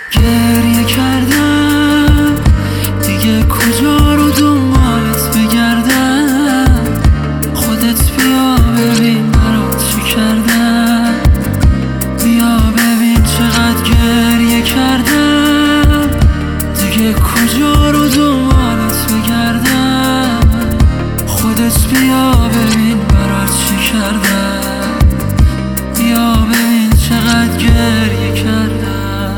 گریه کردم دیگه کجا رو دنبالت بگردم. خودت بیا ببین برات چی کردم. بیا ببین چقدر گریه کردم. دیگه کجا رو دنبالت بگردم. خودت بیا ببین برات چی کردم. بیا ببین چقدر گریه کردم.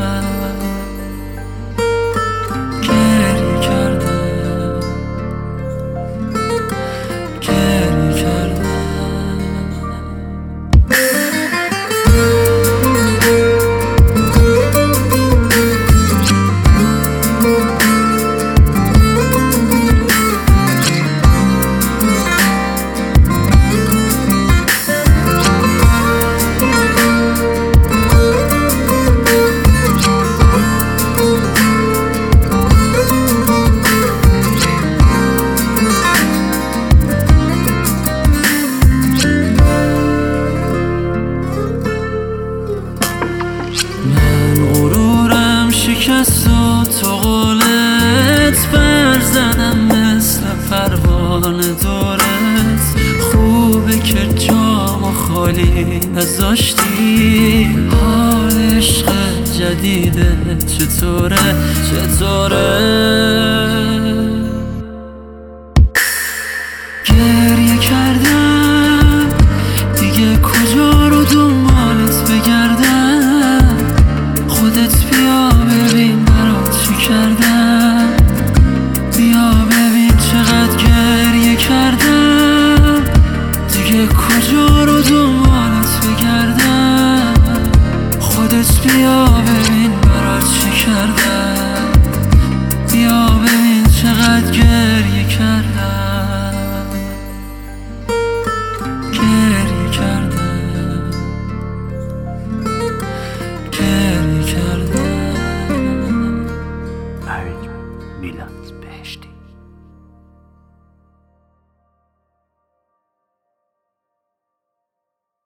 گریه کردم. گریه کردم. شکست و تو قولت برزدم مثل پروانه دورت. خوبه که جامو خالی نذاشتی. حال عشق جدیده چطوره گریه کردم دیگه کجا رو دنبالت بگردم. خودت بیا ببین برات چی کردم. بیا ببین چقدر گریه کردم. دیگه کجا رو دنبالت بگردم. خودت بیا ببین برات چی کردم. بیا ببین چقدر گریه کردم. گریه کردم. گریه کردم. میلاد بهشتی.